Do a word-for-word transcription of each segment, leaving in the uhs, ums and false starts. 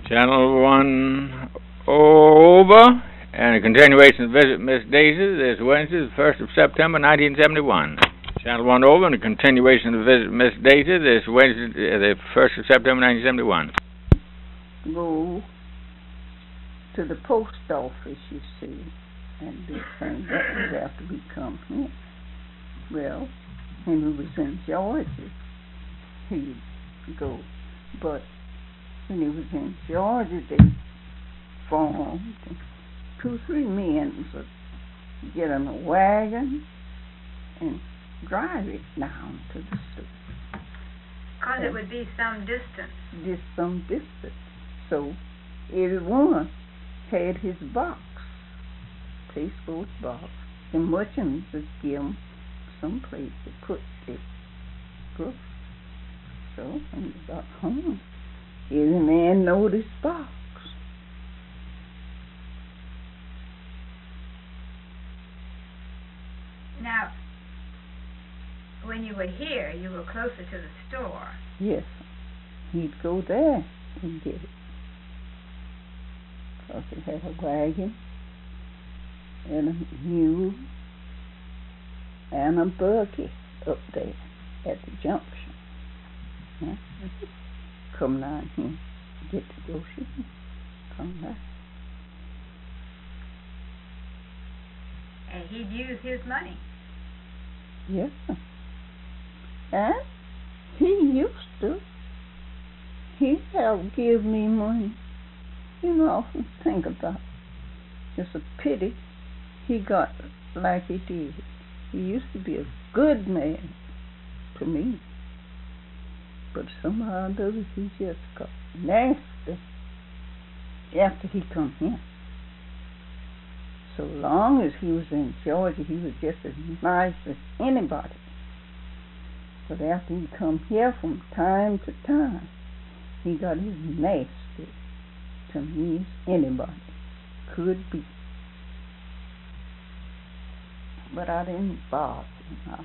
Channel one over, and a continuation of Visit Miss Daisy this Wednesday, the first of September, nineteen seventy-one. Channel one over, and a continuation of Visit Miss Daisy this Wednesday, the first of September, nineteen seventy-one. Go to the post office, you see, and do things that would have to become here. Well, when we was in Georgia, he'd go, but when he was in Georgia, they formed two or three men would get in a wagon and drive it down to the store. Because it would be some distance. Just some distance. So everyone had his box, pasteboard box, and merchants would give them some place to put their groceries. So when they got home, every man knowed his box. Now, when you were here, you were closer to the store. Yes, he'd go there and get it. Because he had a wagon and a mule and a buggy up there at the junction. Yeah. Come down here, get the groceries, come back. And he'd use his money. Yes. And he used to. He helped give me money. You know, I often think about it. It's a pity he got like he did. He used to be a good man to me. But somehow or other he just got nasty after he come here. So long as he was in Georgia, he was just as nice as anybody. But after he come here from time to time, he got as nasty to me as anybody could be. But I didn't bother him.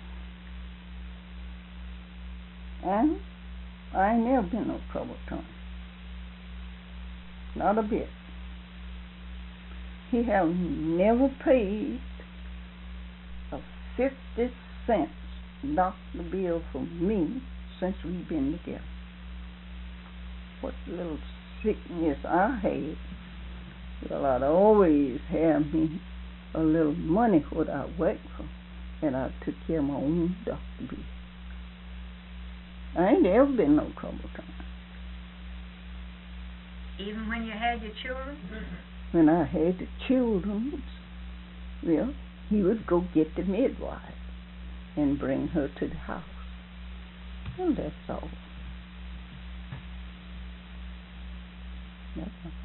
And I ain't never been no trouble to him. Not a bit. He have never paid a fifty cents doctor bill for me since we've been together. What little sickness I had, well, I'd always have me a little money what I worked for, and I took care of my own doctor bill. I ain't ever been no trouble to him. Even when you had your children? Mm-hmm. When I had the children, well, he would go get the midwife and bring her to the house. Well, that's all. That's all.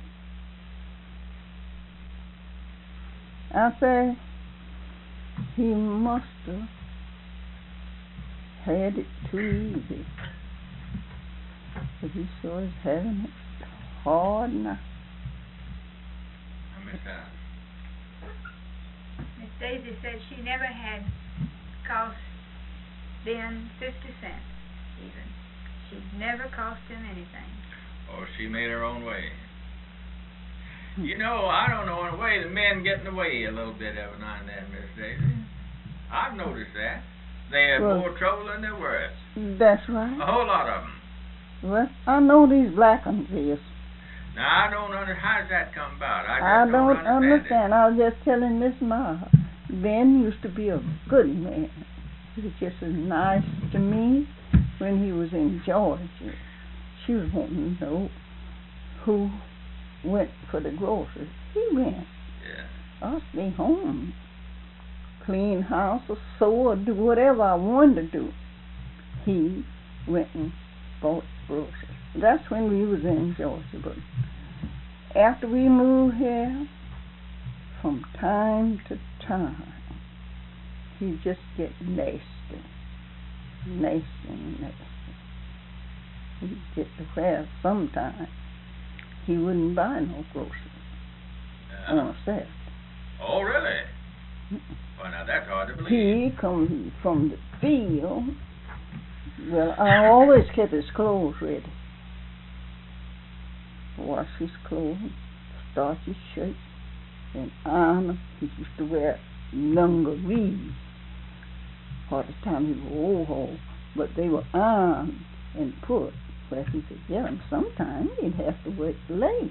I say he must have had it too easy. But he sure is having it hard now. I miss that. Miss Daisy said she never had cost Ben fifty cents even. She'd never cost him anything. Oh, she made her own way. You know, I don't know, in a way, the men get in the way a little bit every now and then, Miss Daisy. I've noticed that. They have well, more trouble than they're worth. That's right. A whole lot of them. Well, I know these black ones is. Now, I don't understand. How does that come about? I, just I don't, don't understand. understand. I was just telling Miss Ma, Ben used to be a good man. He was just as nice to me when he was in Georgia. She was wanting to know who went for the groceries. He went. Yeah. I'll stay home, clean house or sew or do whatever I wanted to do. He went and bought groceries. That's when we was in Georgia. But after we moved here, from time to time, he just get nasty, nasty, nasty. He'd get to where sometimes he wouldn't buy no groceries uh, on a Saturday. Oh, really? Well, now that's hard to believe. He come from the field. Well, I always kept his clothes ready. wash his clothes, starch his shirt, and iron them. He used to wear dungarees all the time. He was overhauled, but they were ironed and put where he could get them. Sometimes he'd have to work late.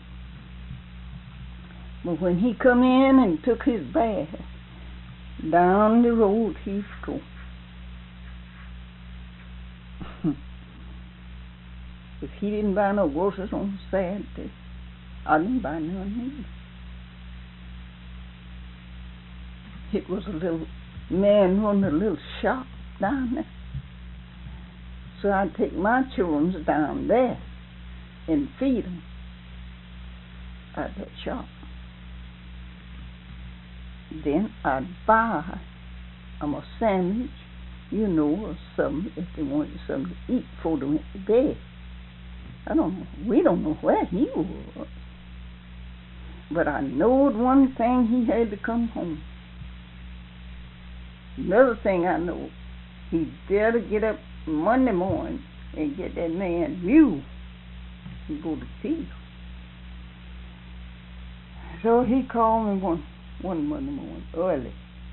But when he come in and took his bath, down the road he'd go. If he didn't buy no groceries on Saturday, I didn't buy none either. It was a little man running a little shop down there. So I'd take my children down there and feed them at that shop. Then I'd buy them a sandwich, you know, or something if they wanted something to eat before they went to bed. I don't know. We don't know where he was. But I knowed one thing, he had to come home. Another thing I know, he better get up Monday morning and get that man mule and go to the field. So he called me one, one Monday morning early.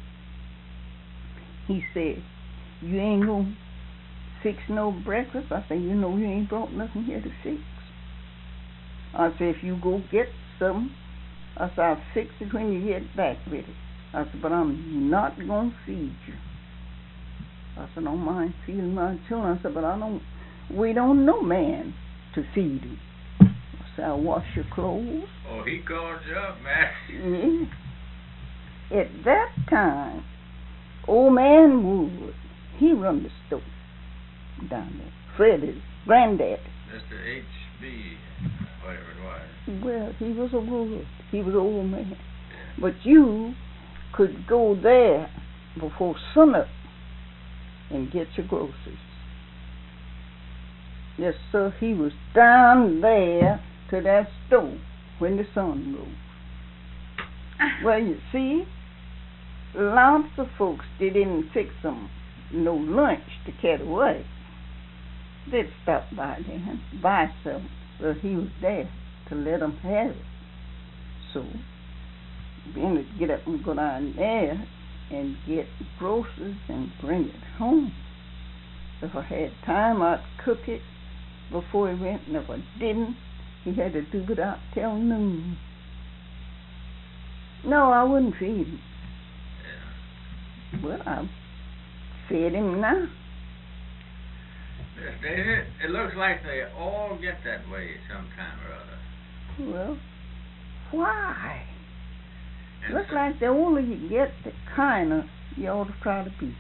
He said, you ain't gonna fix no breakfast? I said, you know you ain't brought nothing here to fix. I said, if you go get some, I said, I'll fix it when you get back with it. I said, but I'm not gonna feed you. I said, I don't mind feeding my children. I said, but I don't, we don't know man to feed him. I said, I'll wash your clothes. Oh, he called you up, man. Yeah. At that time, old man Wood, he run the store down there. Freddie's granddad. Mister H B, whatever it was. Well, he was a Wood. He was an old man. Yeah. But you could go there before sunup and get your groceries. Yes, sir, he was down there to that store when the sun rose. Well, you see, lots of folks, they didn't fix them no lunch to carry away. They'd stop by there and buy some. Well, he was there to let them have it. So, Ben would get up and go down there and get groceries and bring it home. If I had time, I'd cook it before he went, and if I didn't, he had to do it out till noon. No, I wouldn't feed him. Yeah. Well, I fed him now. Miss Daisy, it looks like they all get that way sometime or other. Well, why? And looks so, like the older you get, the kinder you ought to try to be.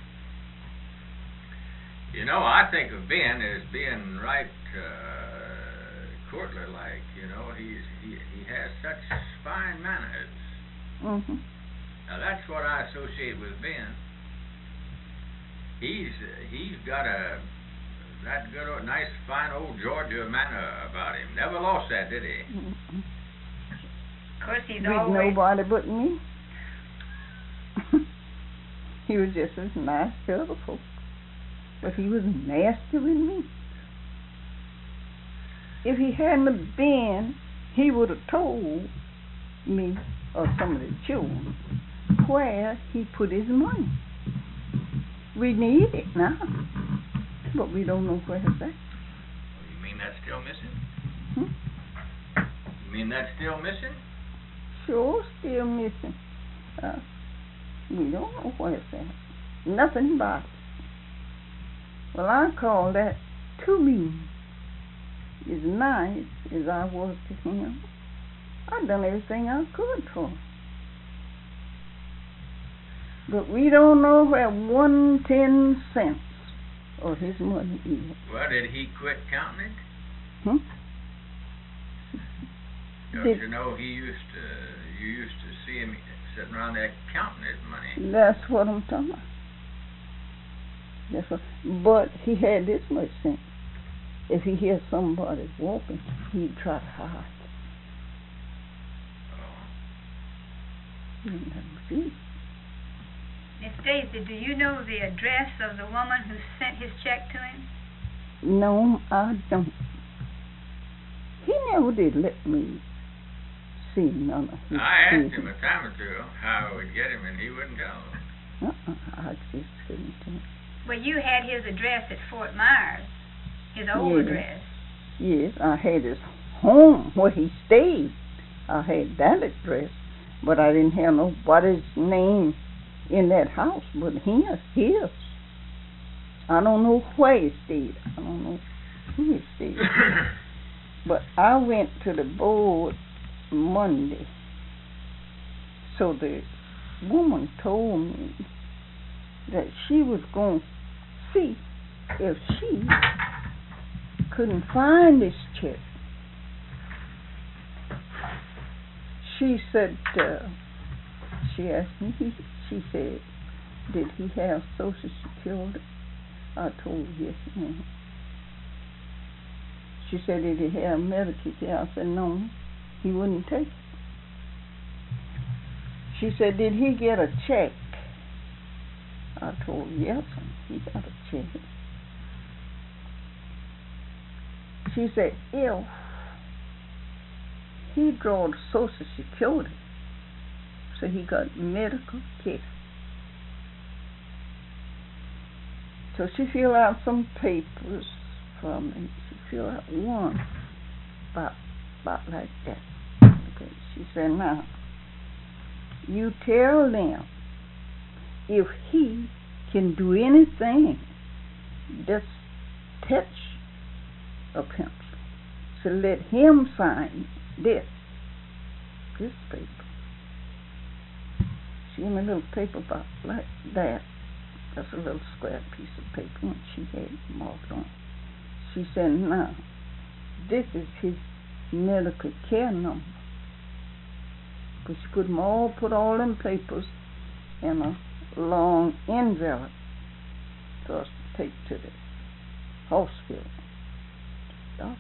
You know, I think of Ben as being right uh, courtly-like. You know, he's he he has such fine manners. Mm-hmm. Now that's what I associate with Ben. He's he's got a that good old, nice fine old Georgia manner about him. Never lost that, did he? Mm-hmm. Of course, he's With always... nobody but me. He was just as nice to other folks. But he was nasty with me. If he hadn't been, he would have told me or some of the children where he put his money. We need it now, but we don't know where it's at. You mean that's still missing? Hmm? You mean that's still missing? Sure, still missing. Uh, we don't know where it's at. Nothing about it. Well, I call that to me as nice as I was to him. I done everything I could for him. But we don't know where one ten cents of his money is. Well, did he quit counting it? Hmm? Don't Did, you know he used to, you used to see him sitting around there counting his money. That's what I'm talking about. That's what, but he had this much sense. If he hears somebody walking, he'd try to hide. Oh. He didn't have to see. Miss Daisy, do you know the address of the woman who sent his check to him? No, I don't. He never did let me see none of his I asked business. him a time or two how I would get him, and he wouldn't tell. Uh-uh, I just couldn't tell. Well, you had his address at Fort Myers, his old Yeah. address. Yes, I had his home where he stayed. I had that address, but I didn't have nobody's name in that house but his. His. I don't know where he stayed. I don't know who he stayed. But I went to the board Monday. So the woman told me that she was going to see if she couldn't find this check. She said, uh, she asked me, he, she said, did he have Social Security? I told her, yes, ma'am. She said, did he have Medicare? I said, no, he wouldn't take it. She said, did he get a check? I told her, yes, he got a check. She said, if he drawed Social Security, so he got medical care. So she filled out some papers for me. She filled out one about, about like that. Okay. She said, now, you tell them if he can do anything, just touch a pencil. So let him sign this, this paper. She gave me a little paper about like that. That's a little square piece of paper, and she had it marked on. She said, now, this is his medical care number. But she put them all, put all them papers in a long envelope for us to take to the hospital. So,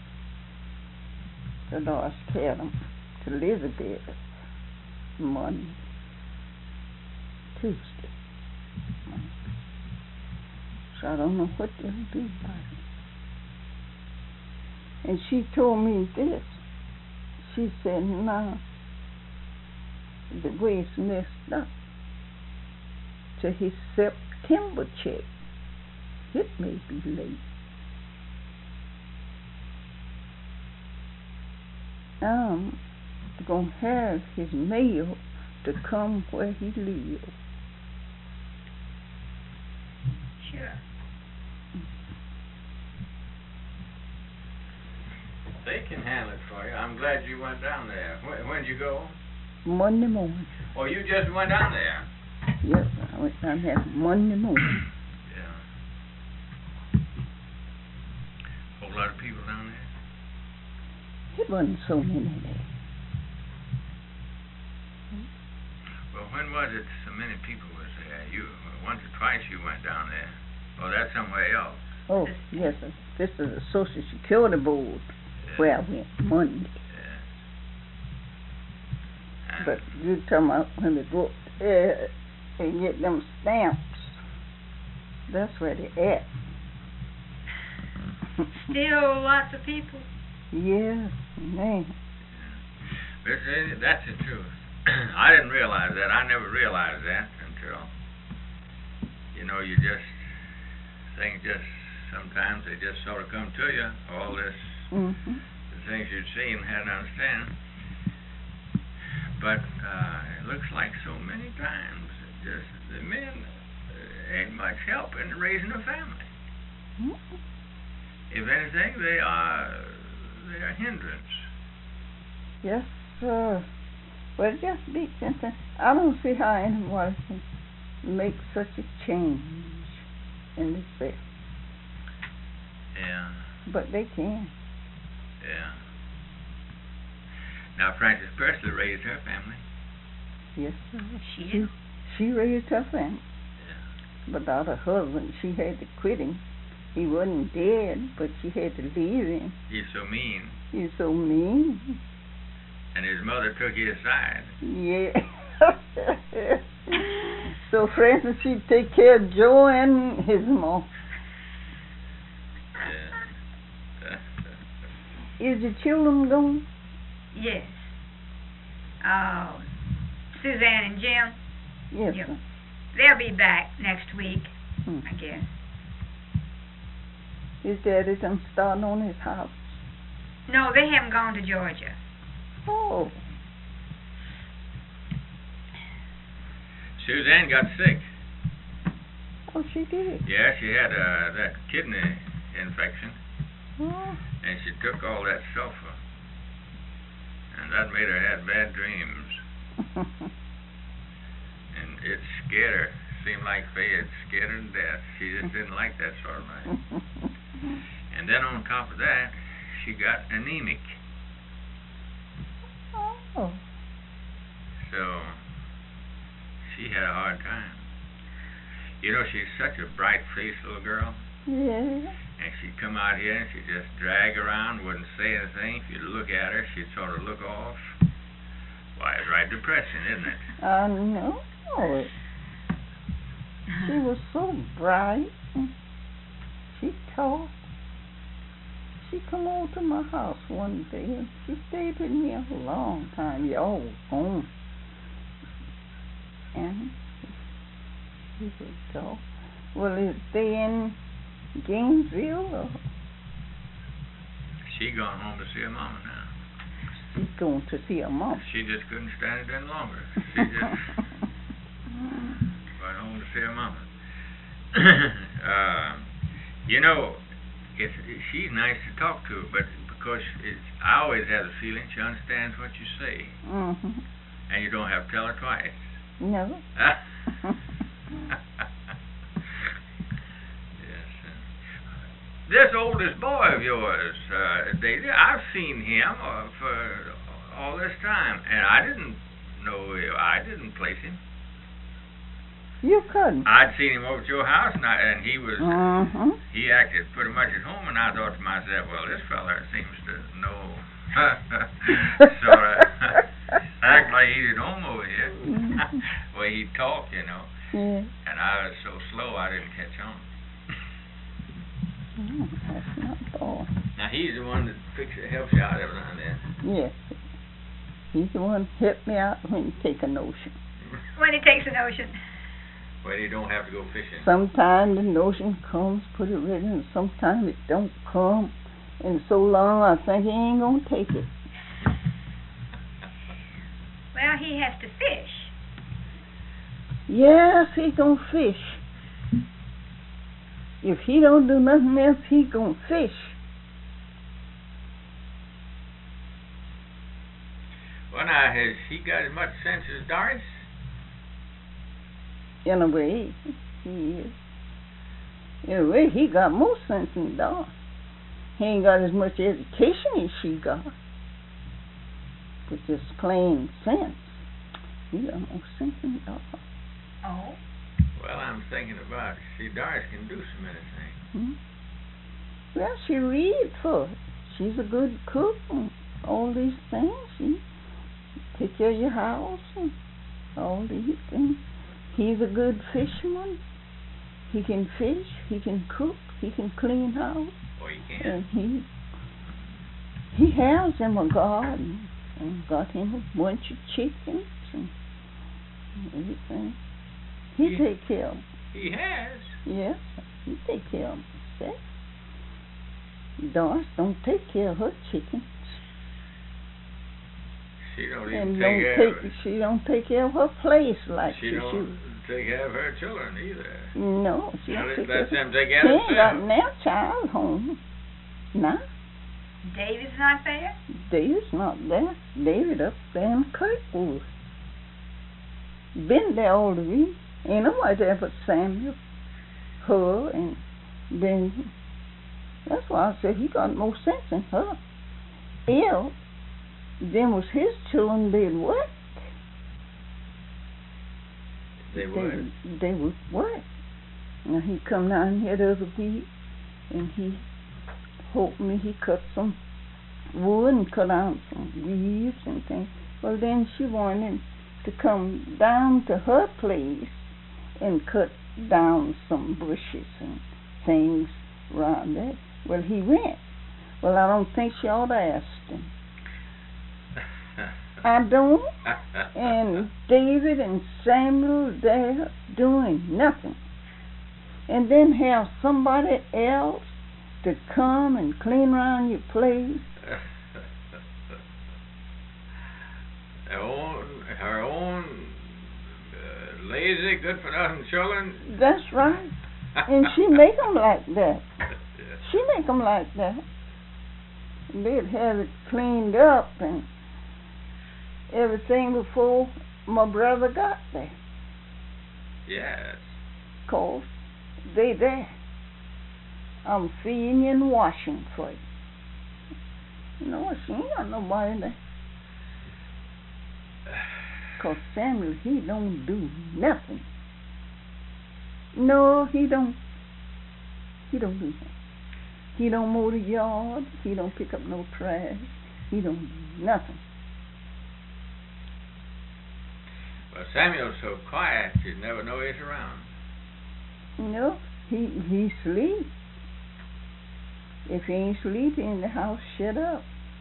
the nurse carried them to Elizabeth Monday, Tuesday. So I don't know what they'll do about it. And she told me this. She said, now, the way it's messed up, to his September check, it may be late. I'm going to have his mail to come where he lives. Sure. They can handle it for you. I'm glad you went down there. When, when did you go? Monday morning. Oh, you just went down there? Yes, I went down there Monday morning. Yeah. Whole lot of people down there? It wasn't so many there. Well, when was it so many people was there? You once or twice you went down there. Oh, that's somewhere else. Oh, yes, sir. This is a Social Security board Yeah. where I went Monday. Yeah. And But you talking about when they go up there and get them stamps, that's where they at. Still lots of people. Yeah, man. But uh, that's the truth. I didn't realize that. I never realized that until, you know, you just, things just, sometimes they just sort of come to you, all this, Mm-hmm. the things you'd seen and had to understand. But uh, it looks like so many times, just the men uh, ain't much help in raising a family. Mm-hmm. If anything, they are, they are hindrance. Yes, sir. Well, it just beats something. I don't see how anyone can make such a change in this family. Yeah. But they can. Yeah. Now, Frances Presley raised her family. Yes, sir. She She, did. she raised her family. Yeah. But without her husband, she had to quit him. He wasn't dead, but she had to leave him. He's so mean. He's so mean. And his mother took his side. Yeah. So Francis, she'd take care of Joe and his mom. Yeah. Is the children gone? Yes. Uh, Suzanne and Jim, Yes, Yep. sir. they'll be back next week, Hmm. I guess. His daddy done starting on his house. No, they haven't gone to Georgia. Oh, Suzanne got sick. oh, she did. Yeah, she had uh, that kidney infection, Oh, and she took all that sulfur, and that made her have bad dreams, and it scared her. Seemed like Faye had scared her to death. She just didn't like that sort of life. And then on top of that, she got anemic. oh, So she had a hard time. You know, she's such a bright-faced little girl, yeah. and she'd come out here and she'd just drag around, wouldn't say anything. If you'd look at her, she'd sort of look off. Why, it's right depressing, isn't it? I know it. She was so bright. She talked. She come over to my house one day and she stayed with me a long time. Y'all was home. And she would talk. Well, is they in Gainesville or She gone home to see her mama now. she's going to see her mom? She just couldn't stand it any longer. She just went home to see her mama. uh, you know, it's, she's nice to talk to, but because it's, I always have the feeling she understands what you say, Mm-hmm. and you don't have to tell her twice. No. Yes. uh, This oldest boy of yours, uh, Daisy, I've seen him uh, for all this time, and I didn't know, I didn't place him. You couldn't. I'd seen him over at your house, and, I, and he was, Mm-hmm. he acted pretty much at home, and I thought to myself, well, this fella seems to know, sort of act like he's at home over here. Well, he'd talk, you know, Yeah. and I was so slow I didn't catch on. Oh, that's not bad. Now, he's the one that picks, helps you out every now and then. Yes. He's the one who helped me out when you take a notion. When he takes an ocean. Well, you don't have to go fishing. Sometimes the notion comes pretty ready, and sometimes it don't come. And so long I think he ain't gonna take it. Well, he has to fish. Yes, he gonna fish. If he don't do nothing else, he gonna fish. Well, now, has he got as much sense as Doris? In a way, he is. In a way, he got more sense than Doris. He ain't got as much education as she got. But just plain sense. He got more sense than Doris. Oh. Well, I'm thinking about, see, Doris can do so many things. Hmm? Well, she reads for it. She's a good cook and all these things. She take care of your house and all these things. He's a good fisherman. He can fish, he can cook, he can clean house. Oh, you can. And he he has him a garden and got him a bunch of chickens and everything. He, He- take care of them. He has. Yes, he take care of himself. Doris don't take care of her chickens. She don't even And take don't care take of it. she don't take care of her place like She she don't should. take care of her children either. No, she Now, don't let- take let care them of take She care of ain't got themselves. no child home. Nah, David's not there? David's not there. David up there in Kirkwood. Been there all the week. Ain't nobody there but Samuel, her, and then that's why I said he got more sense than her. If them was his children, they'd work. They would. They, they would work. Now he come down here the other week, and he helped me. He cut some wood and cut out some leaves and things. Well, then she wanted to come down to her place and cut down some bushes and things around there. Well, he went. Well, I don't think she ought to ask him. I don't. And David and Samuel there doing nothing. And then have somebody else to come and clean around your place. Her own, her own uh, lazy, good-for-nothing children. That's right. And she make them like that. Yeah. She make them like that. They'd have it cleaned up and everything before my brother got there. Yes. 'Cause they there. I'm feeding you and washing for you. No, she ain't got nobody there. 'Cause Samuel, he don't do nothing. No, he don't. He don't do nothing. He don't mow the yard. He don't pick up no trash. He don't do nothing. Well, Samuel's so quiet, you'd never know he's around. No, he he sleep. If he ain't sleeping in the house, shut up.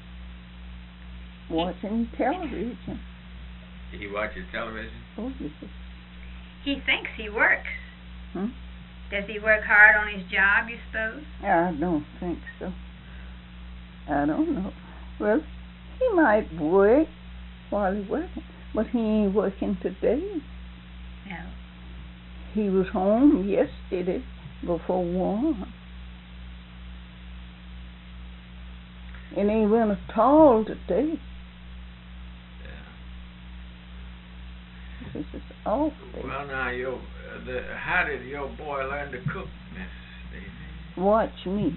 Watching television. He watches television? Oh, yes. He thinks he works. Hmm? Does he work hard on his job, you suppose? I don't think so. I don't know. Well, he might work while he's working, but he ain't working today. No. He was home yesterday before one. And he went at all today. Yeah. This is awful. Well, now, your, uh, the, how did your boy learn to cook, Miss Daisy? Watch me.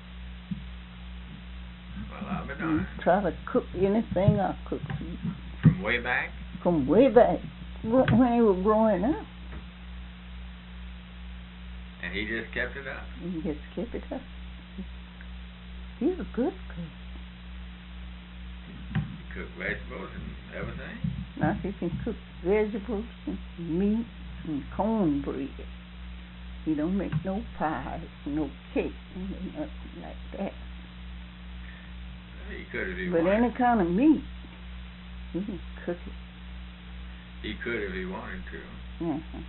Well, I'll be Mm, darned. Try to cook anything I cook for you. From way back? From way back, gro- when he was growing up. And he just kept it up? He just kept it up. He's a good cook. He cooked vegetables and everything? Now he can cook vegetables and meat and cornbread. He don't make no pies, no cake, nothing like that. He could if he But wanted. any kind of meat, he can cook it. He could if he wanted to. Uh-huh.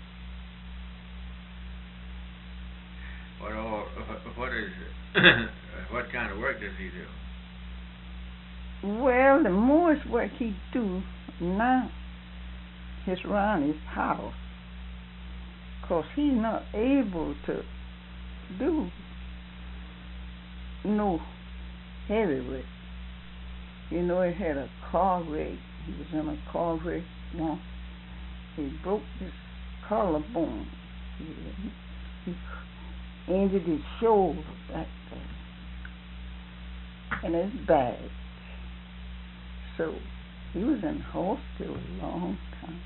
What all, what is what kind of work does he do? Well, the more work he do now is around his house, 'cause he's not able to do no heavy work. You know, he had a car wreck. He was in a car wreck once. He broke his collarbone. He, he injured his shoulder back there. And it's bad. So he was in hospital a long time.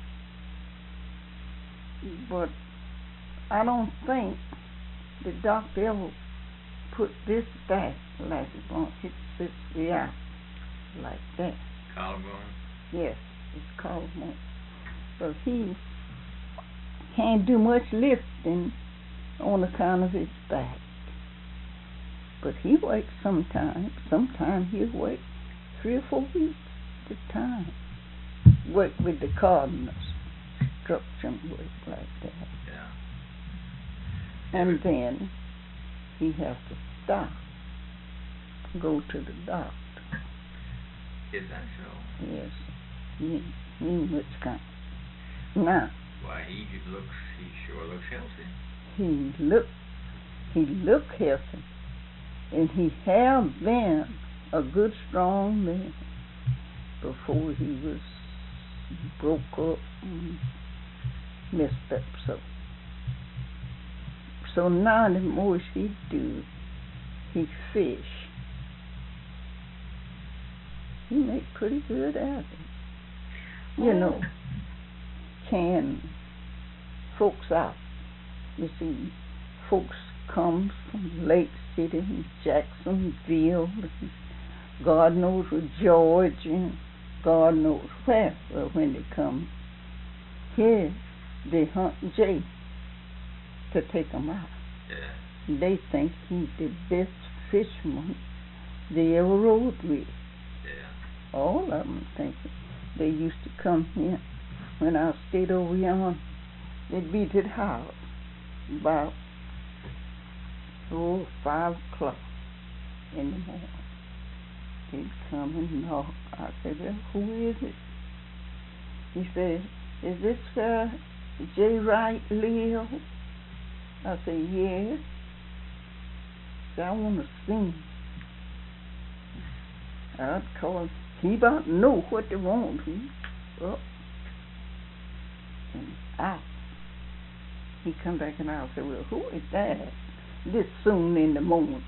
But I don't think the doctor ever put this back like it's going to hit this way out like that. Collarbone? Yes, it's collarbone. But he can't do much lifting on account of his back. But he works sometimes. Sometimes he'll work three or four weeks at a time. Work with the Cardinals. Construction work like that. Yeah. And then he has to stop. Go to the doctor. Is that so? Yes. He, he ain't much kind. Now, Why, he looks, he sure looks healthy. he look he look healthy, and he have been a good strong man before he was broke up and messed up so. So now the most he do, he fish. He make pretty good at it. You know, can folks out. You see, folks come from Lake City and Jacksonville, and God knows where Georgia, and God knows where. Well, when they come here, they hunt Jay to take him out. Yeah. They think he's the best fisherman they ever rode with. Yeah. All of them, thinking. They used to come here when I stayed over yonder. They'd be to the house about oh, five o'clock in the morning. They'd come and knock. I said, well, who is it? He said, is this where J. Wright live? I said, yes. He said, I want to sing. I'd call him. He about to know what they want. He up and out. He come back and I said, well, who is that this soon in the morning?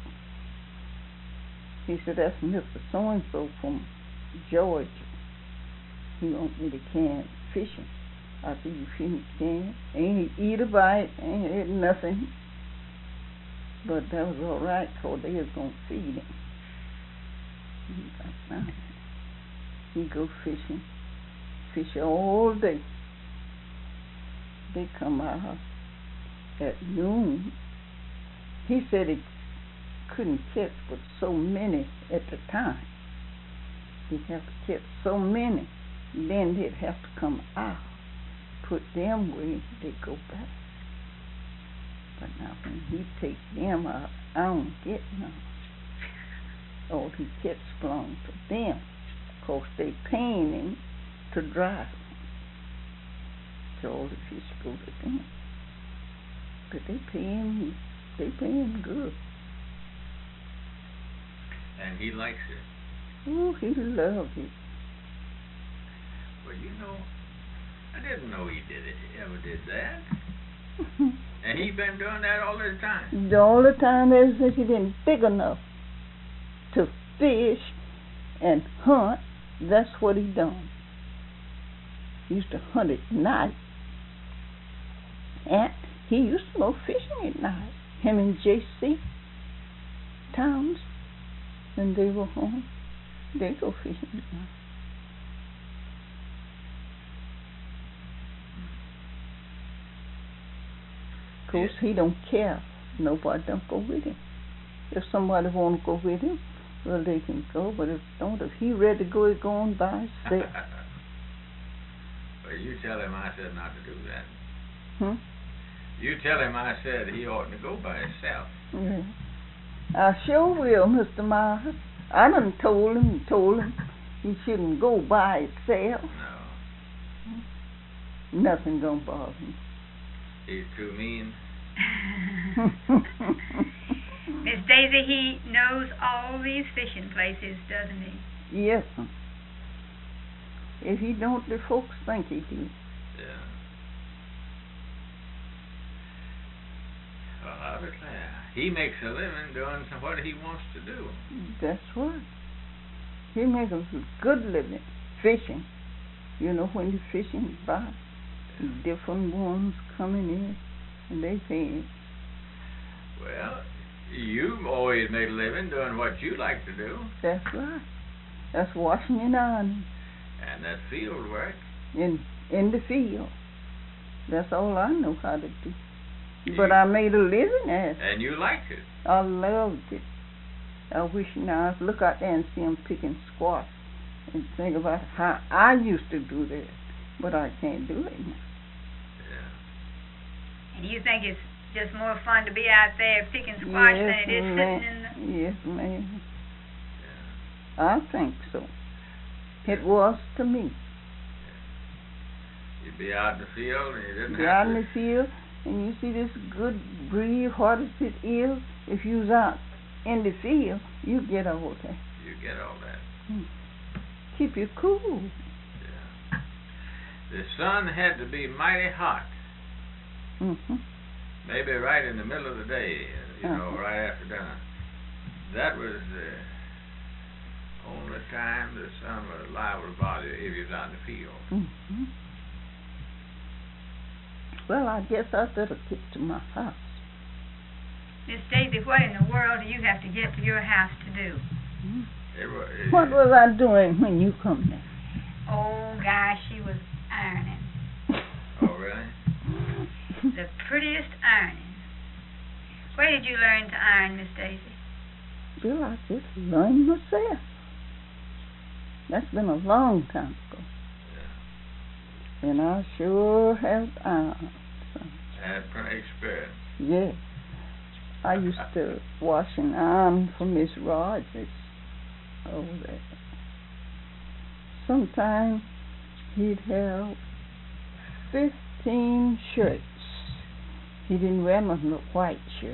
He said, that's Mister So-and-so from Georgia. He want me to can fishing. I said, you fishing can? Ain't he eat a bite, ain't had nothing. But that was all right, because they was going to feed him. He got down. He go fishing, fish all day. They come out at noon. He said he couldn't catch but so many at the time. He'd have to catch so many, then they'd have to come out, put them where they go back. But now when he take them out, I don't get none. Or he catch belong to them, 'cause they paying him to drive. So all the fish go to them. But they pay him, they pay him good. And he likes it. Oh, he loved it. Well, you know, I didn't know he did it. He ever did that. And he been doing that all the time. The all the time ever since he been big enough to fish and hunt, that's what he done. He used to hunt at night. And he used to go fishing at night. Him and J C Towns, when they were home, they go fishing at night. Of course, he don't care. Nobody don't go with him. If somebody want to go with him, well, they can go. But if don't, if he ready to go, he go on by himself. Well, you tell him I said not to do that. Hmm? You tell him I said he ought to go by himself. Yeah. I sure will, Mister Myers. I done told him, told him he shouldn't go by himself. No. Nothing gonna bother him. He's too mean. Miss Daisy, he knows all these fishing places, doesn't he? Yes, sir. If he don't, the folks think he do. Yeah. Well, I declare, he makes a living doing what he wants to do. That's right. He makes a good living fishing. You know, when you're fishing by different ones coming in and they pay. Well, you've always made a living doing what you like to do. That's right. That's washing and ironing. And that field work. In in the field. That's all I know how to do. You, but I made a living at it. And you liked it. I loved it. I wish now I'd look out there and see them picking squash and think about how I used to do that. But I can't do it now. Yeah. And you think it's just more fun to be out there picking squash yes, than it is ma'am. sitting in the... Yes, ma'am. Yeah. I think so. It was to me. You'd be out in the field and you didn't be have out to... in the field and you see this good breeze, hard as it is, if you was out in the field, you get all that. You get all that. Hmm. Keep you cool. Yeah. The sun had to be mighty hot. Mm-hmm. Maybe right in the middle of the day, you uh-huh. know, right after dinner. That was the only time the sun was liable to bother you if you was out in the field. Mm-hmm. Well, I guess I better get to my house. Miss Daisy, what in the world do you have to get to your house to do? Mm-hmm. It was, it, What was I doing when you come there? Oh, gosh, she was ironing. Oh, really? The prettiest ironing. Where did you learn to iron, Miss Daisy? still, I just learned myself. That's been a long time ago. Yeah. And I sure have ironed. Had plenty experience. Yeah. I used to wash and iron for Miss Rogers over there. Sometimes he'd have fifteen shirts. He didn't wear no no white shirts.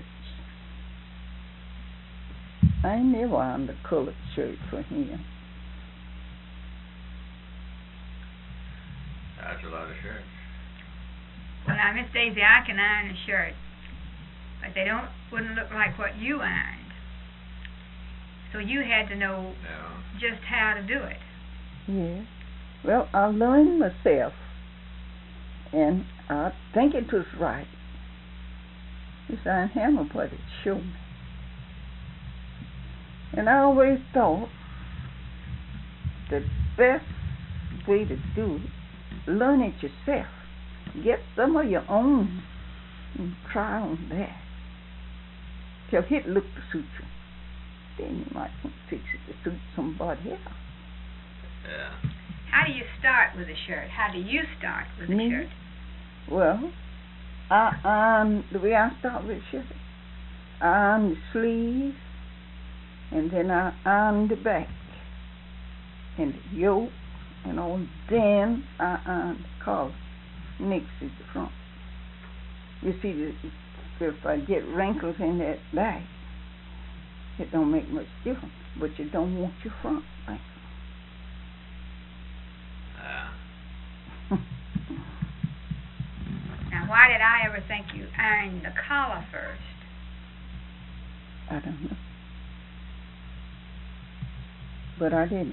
I ain't never ironed a colored shirt for him. That's a lot of shirts. Well, now, Miss Daisy, I can iron a shirt, but they don't wouldn't look like what you ironed. So you had to know Yeah. just how to do it. Yeah. Well, I learned myself, and I think it was right. This I have nobody show me. And I always thought the best way to do it, learn it yourself. Get some of your own and try on that. Till it look to suit you. Then you might want to fix it to suit somebody else. Yeah. How do you start with a shirt? How do you start with a Me? shirt? Well, I iron, the way I start with a shirt, I iron the sleeves, and then I iron the back, and the yoke, and all. Then I iron the collar, next is the front. You see, the, if I get wrinkles in that back, it don't make much difference, but you don't want your front wrinkles. Yeah. Now, why did I ever think you ironed the collar first? I don't know. But I didn't.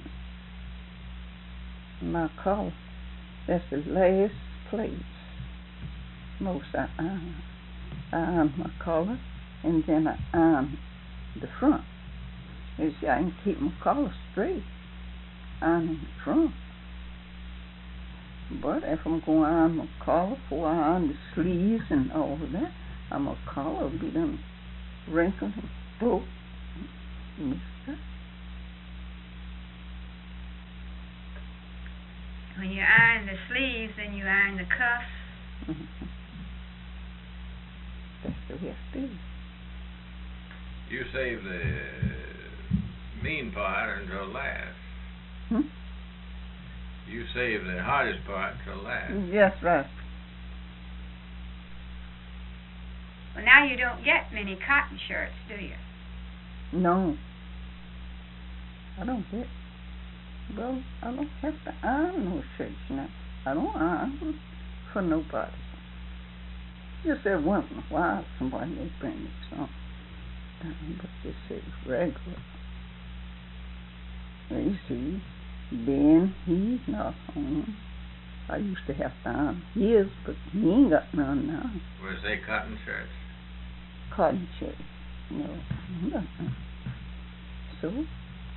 My collar, that's the last place most I iron. I iron my collar, and then I iron the front. You see, I can keep my collar straight, ironing the front. But if I'm going to iron my collar before I iron the sleeves and all of that, my collar will be done wrinkled and broke and mixed up. When you iron the sleeves, then you iron the cuffs. Mm-hmm. That's the way I do it. You save the mean part until last. Hmm? You save the hardest part till last. Yes, right. Well, now you don't get many cotton shirts, do you? No. I don't get. Well, I don't have to iron no shirts now. I don't iron for nobody. Just every once in a while somebody may bring me some. But this is regular. You see, Ben, he's not home. I used to have to iron his, but he ain't got none now. Was they cotton shirts? Cotton shirts. No, he got none. So,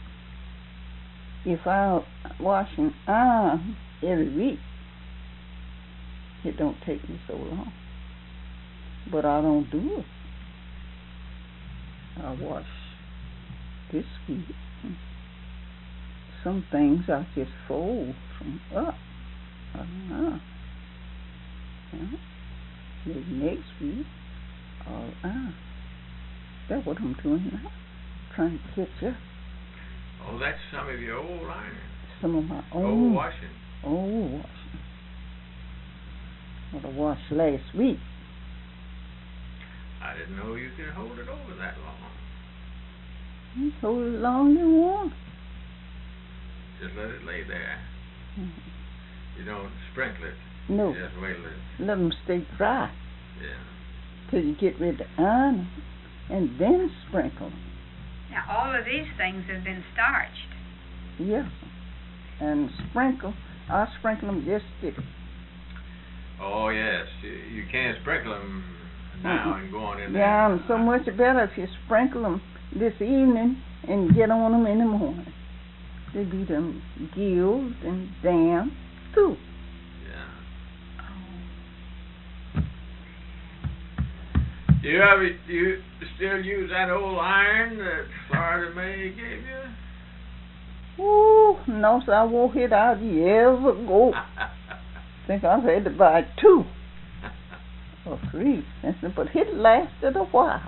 if I wash and iron every week, it don't take me so long. But I don't do it. I wash this week. Some things I just fold from up. I don't know. Yeah. Maybe next week I'll iron. That's what I'm doing now. Trying to catch up. Oh, that's some of your old ironing. Some of my own. Old washing. Old washing. What I washed last week. I didn't know you could hold it over that long. You hold it long you want. Just let it lay there. Mm-hmm. You don't sprinkle it. No. You just wait a little. Let them stay dry. Yeah. Till you get ready to iron them. And then sprinkle them. Now, all of these things have been starched. Yes. And sprinkle. I sprinkle them just stick. Oh, yes. You, you can't sprinkle them now Mm-mm. and go on in there. Yeah, and so much better if you sprinkle them this evening and get on them in the morning. They be them gills and damp too. Yeah. Oh. Do you ever, do you still use that old iron that Florida May gave you? Ooh, no, sir, I wore it out years ago. Think I had to buy two or three, but it lasted a while.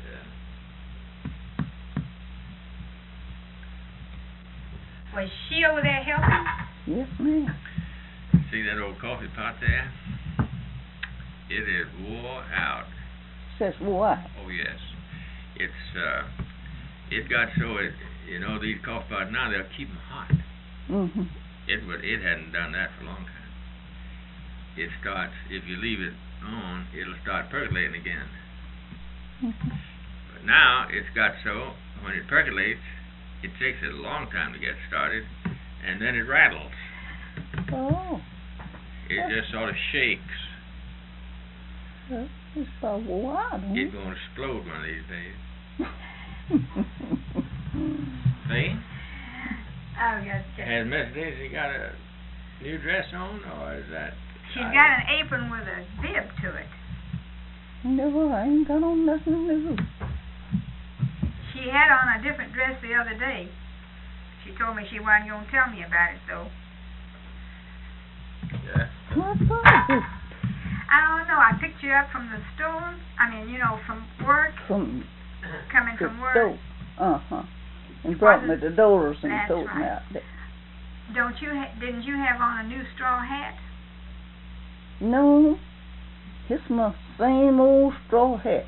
Was she over there helping? Yes, ma'am. See that old coffee pot there? It is wore out. Says why? Oh yes, it's uh, it got so it, you know, these coffee pots now they'll keep them hot. Mhm. It would, it hadn't done that for a long time. It starts, if you leave it on, it'll start percolating again. Mhm. But now it's got so when it percolates, it takes it a long time to get started, and then it rattles. Oh. It just sort of shakes. Well, it's about wore out, huh? It's gonna explode one of these days. See? Oh, yes. yes. Has Miss Daisy got a new dress on, or is that? She's I- got an apron with a bib to it. Never, I ain't got on nothing new. She had on a different dress the other day. She told me she wasn't going to tell me about it, though. Yeah. What was I don't know. I picked you up from the store. I mean, you know, from work, From coming the from work. stove. Uh-huh. And brought me the dollars and That's told me right. out there. Don't you? Ha- didn't you have on a new straw hat? No, it's my same old straw hat.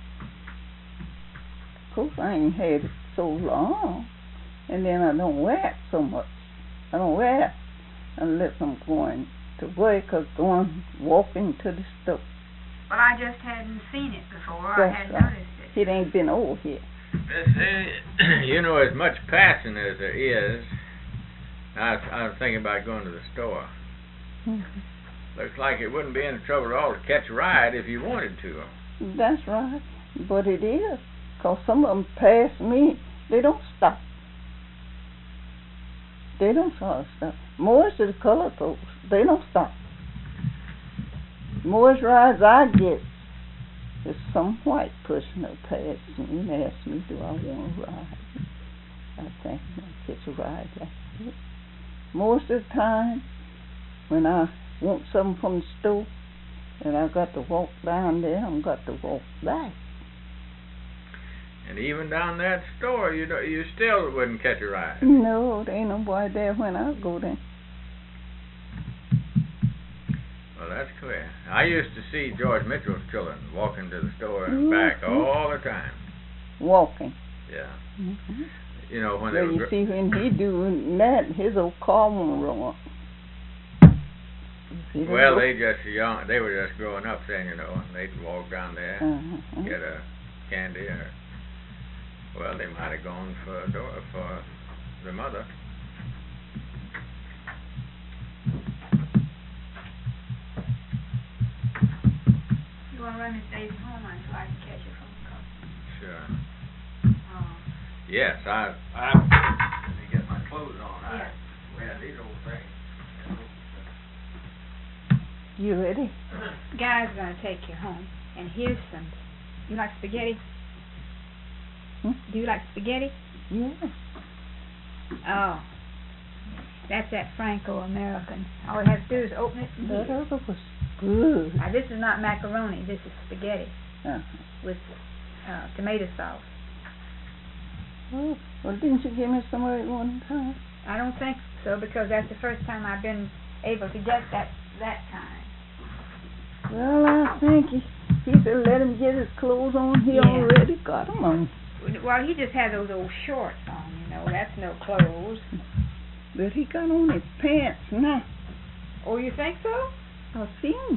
Of course, I ain't had it so long, and then I don't wear it so much. I don't wear it unless I'm going to work or going walking to the store. Well, I just hadn't seen it before. I That's hadn't right. noticed it. It ain't been over here. Miss Daisy, you know, as much passing as there is, I was, I was thinking about going to the store. Mhm. Looks like it wouldn't be any trouble at all to catch a ride if you wanted to. That's right, but it is, 'cause some of them pass me, they don't stop. They don't sort of stop. Most of the colored folks, they don't stop. Most rides I get is some white person that pass me and asks me, do I want to ride? I think I'll catch a ride like that. Most of the time, when I want something from the store, and I got to walk down there, I've got to walk back. And even down that store, you don't, you still wouldn't catch a ride. No, there ain't nobody there when I go there. Well, that's clear. I used to see George Mitchell's children walking to the store and Mhm. back all the time. Walking. Yeah. Mm-hmm. You know, when Well, they were... you gr- see, when he doing that, his old car won't run. See, Well, go- they just young. They were just growing up then, you know, and they'd walk down there, Uh-huh. get a candy, or well, they might have gone for a door for the mother. You want to run Miss Daisy home until I can catch her from the car? Sure. Oh. Yes, I. I. Let me get my clothes on. Yeah. I wear these old things. You ready? Guy's going to take you home. And here's some. You like spaghetti? Hmm? Do you like spaghetti? Yeah. Oh. That's that Franco-American. All we have to do is open it and That eat it. other was good. Now, this is not macaroni. This is spaghetti Uh-huh. with uh, tomato sauce. Oh, well, didn't you give me some of it one time? I don't think so, because that's the first time I've been able to get that that time. Well, I think he, he said let him get his clothes on. He Yeah. already got them on. Well, he just had those old shorts on, you know. That's no clothes. But he got on his pants now. Oh, you think so? I see him.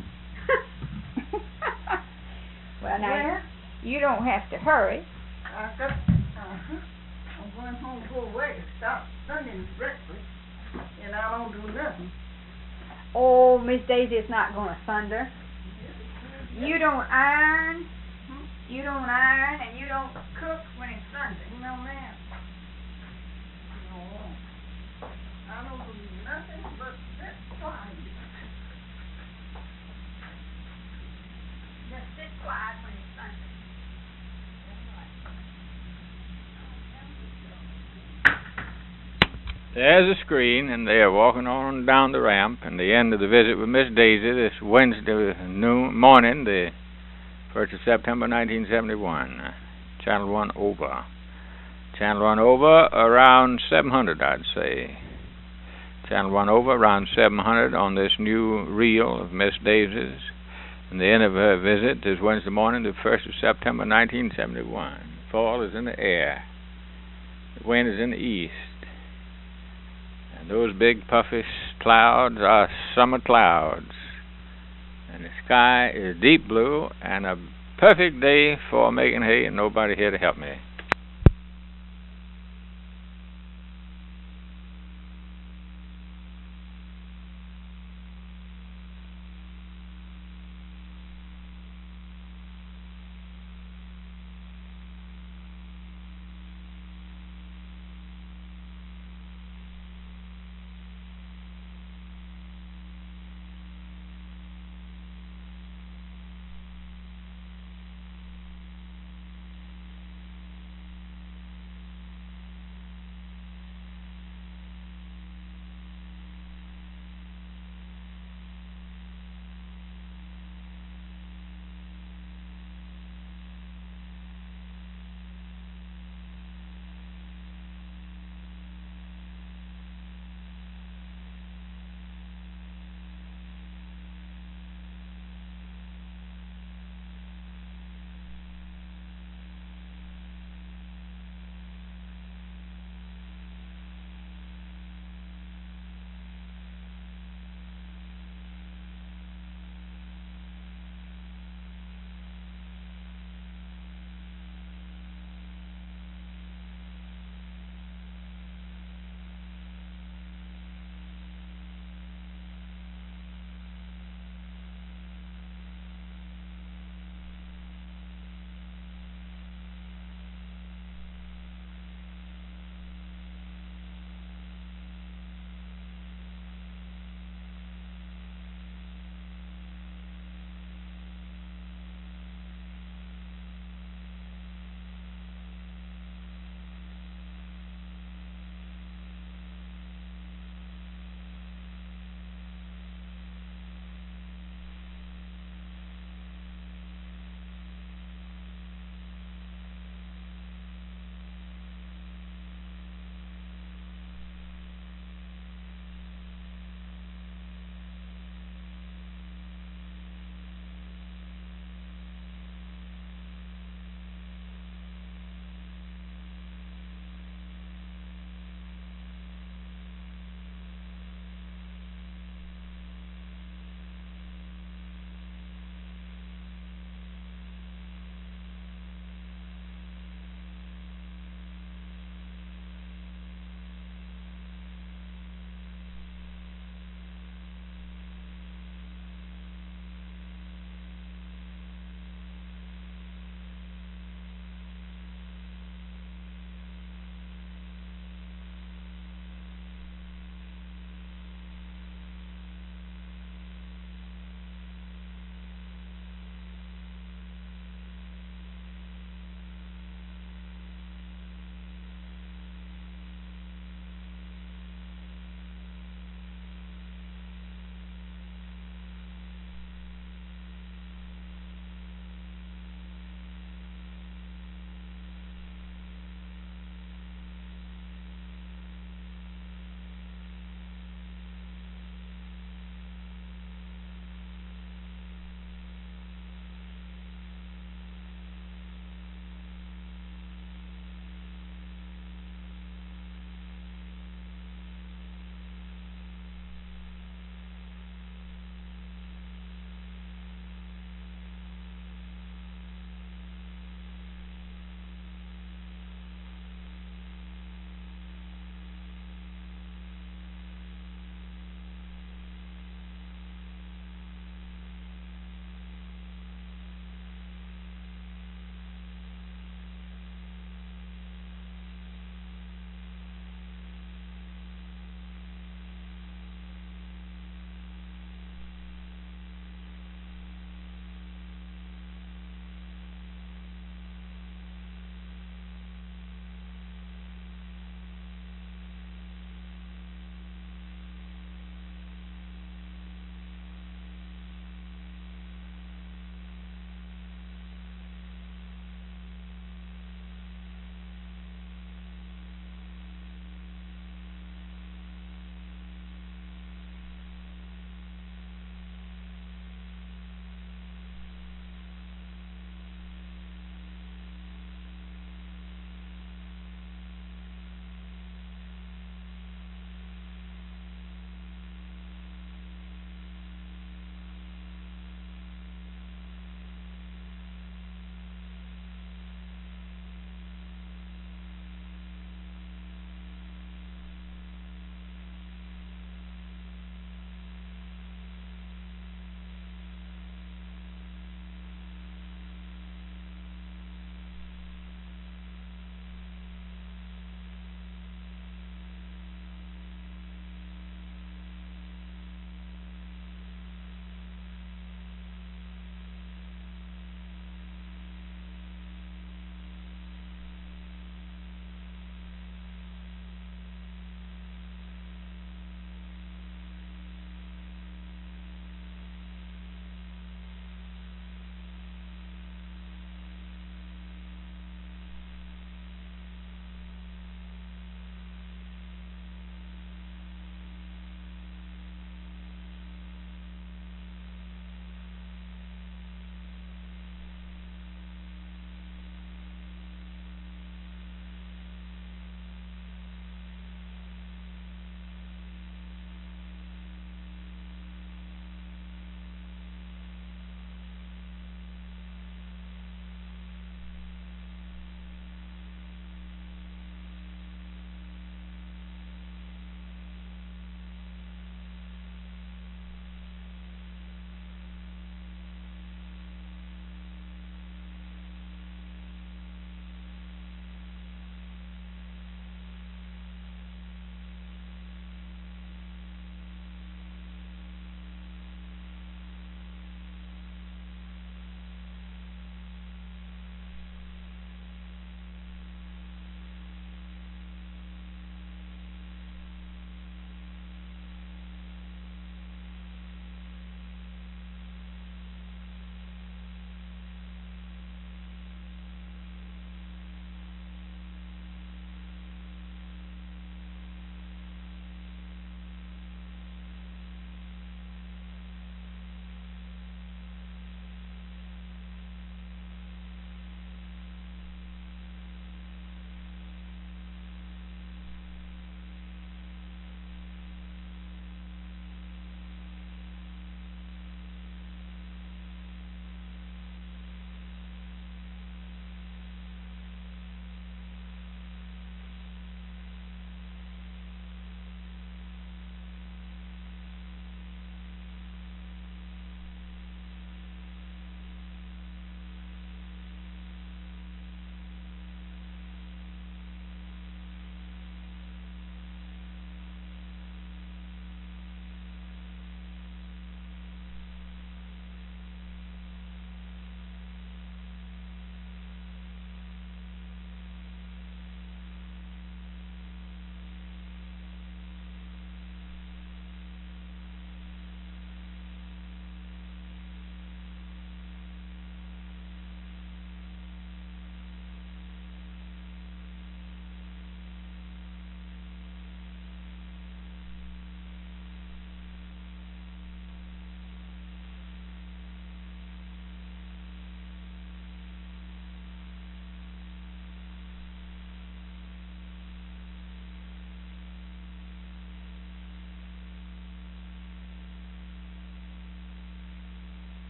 Well, now, Where? you don't have to hurry. I got, uh-huh. I'm going home to go away. Stop Sunday breakfast, and I don't do nothing. Oh, Miss Daisy, it's not going to thunder. You don't iron. You don't iron, and you don't cook when it's Sunday. No, ma'am. No. I don't do nothing but sit quiet. Just sit quiet when it's Sunday. There's a screen, and they are walking on down the ramp, and the end of the visit with Miss Daisy this Wednesday noon morning, the first of September, nineteen seventy-one. Channel one over. Channel one over around seven hundred, I'd say. Channel one over around seven hundred on this new reel of Miss Daisy's. And the end of her visit is Wednesday morning, the first of September, nineteen seventy-one. Fall is in the air. The wind is in the east. And those big puffy clouds are summer clouds. And the sky is deep blue and a perfect day for making hay, and nobody here to help me.